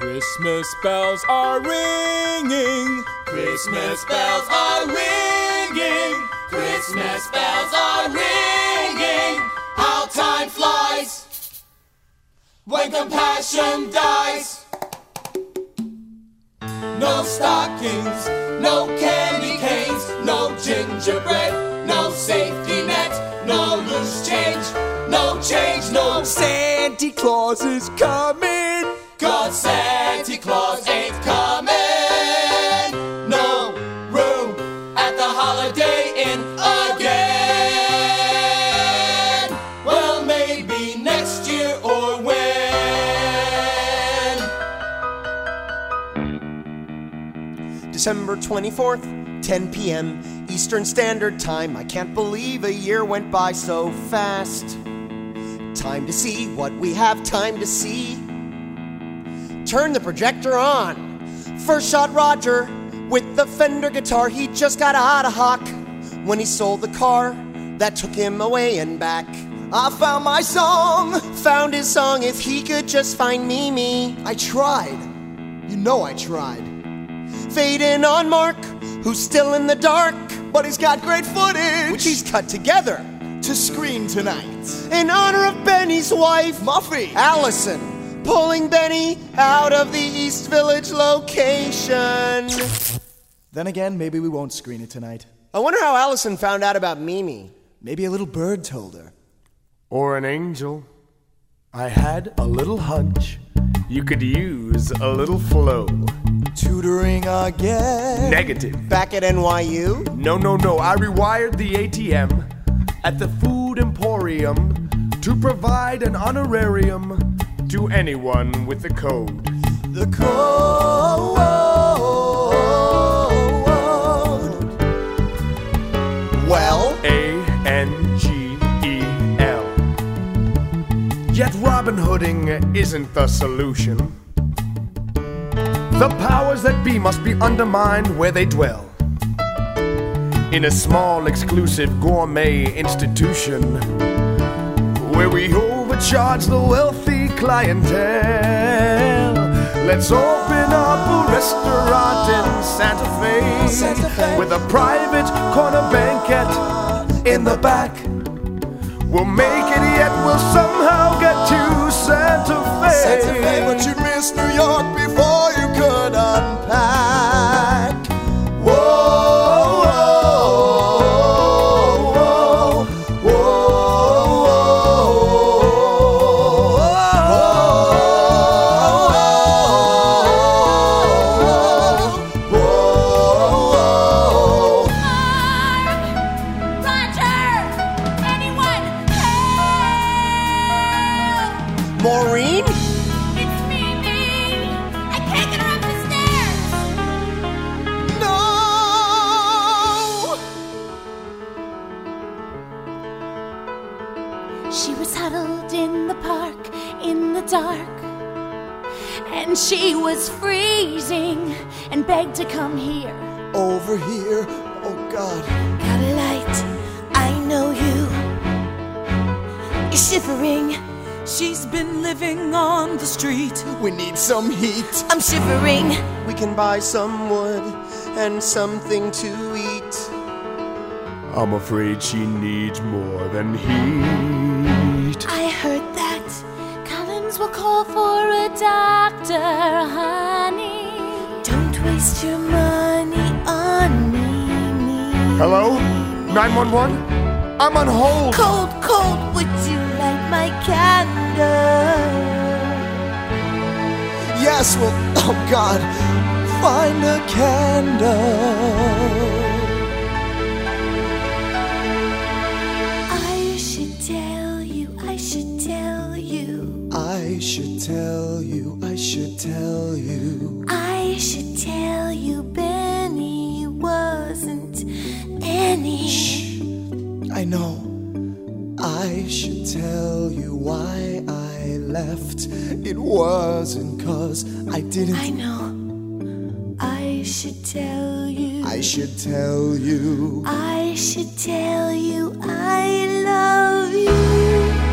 Christmas bells are ringing. Christmas bells are ringing. Christmas bells are ringing. How time flies when compassion dies. No stockings, no candy canes, no gingerbread, no safety net, no loose change, no change, no Santa Claus is coming, 'cause Santa Claus ain't coming. No room at the Holiday Inn again. Well, maybe next year or when. December 24th, 10 p.m. Eastern Standard Time. I can't believe a year went by so fast. Time to see what we have time to see. Turn the projector on. First shot Roger with the Fender guitar. He just got out of hock when he sold the car that took him away and back. I found my song, found his song. If he could just find Mimi. I tried, you know I tried. Fade in on Mark, who's still in the dark, but he's got great footage, which he's cut together to screen tonight in honor of Benny's wife, Muffy, Allison, pulling Benny out of the East Village location. Then again, maybe we won't screen it tonight. I wonder how Allison found out about Mimi. Maybe a little bird told her. Or an angel. I had a little hunch you could use a little flow. Tutoring again. Negative. Back at NYU? No. I rewired the ATM at the Food Emporium to provide an honorarium to anyone with the code. The code. Well, ANGEL. Yet Robin Hooding isn't the solution. The powers that be must be undermined where they dwell. In a small, exclusive gourmet institution where we overcharge the wealthy clientele. Let's open up a restaurant in Santa Fe with a private corner banquet in the back. We'll make it, yet we'll somehow get to Santa Fe. Santa Fe, but you missed New York before you could unpack. Whoa, whoa, whoa, whoa. Roger! Anyone help! Maureen? It's Mimi! I can't get her up the stairs! No! She was huddled in the park in the dark, and she was freezing and begged to come here. Over here. Oh, God. Got a light, I know you. You're shivering. She's been living on the street. We need some heat. I'm shivering. We can buy some wood and something to eat. I'm afraid she needs more than heat. I heard that Collins will call for a doctor, honey. Don't waste your money on me. Hello? 911? I'm on hold. Cold, would you light my candle? Yes, well, oh, God. Find a candle. I should tell you. I should tell you. I should tell you Benny wasn't any. Shh. I know. I should tell you why I left. It wasn't 'cause I didn't. I know. I should tell you. I should tell you. I should tell you I love you.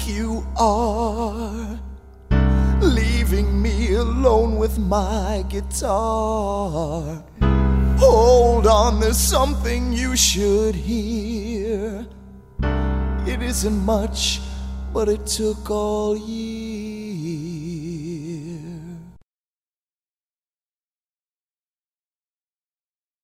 like you are, leaving me alone with my guitar. Hold on, there's something you should hear. It isn't much, but it took all year.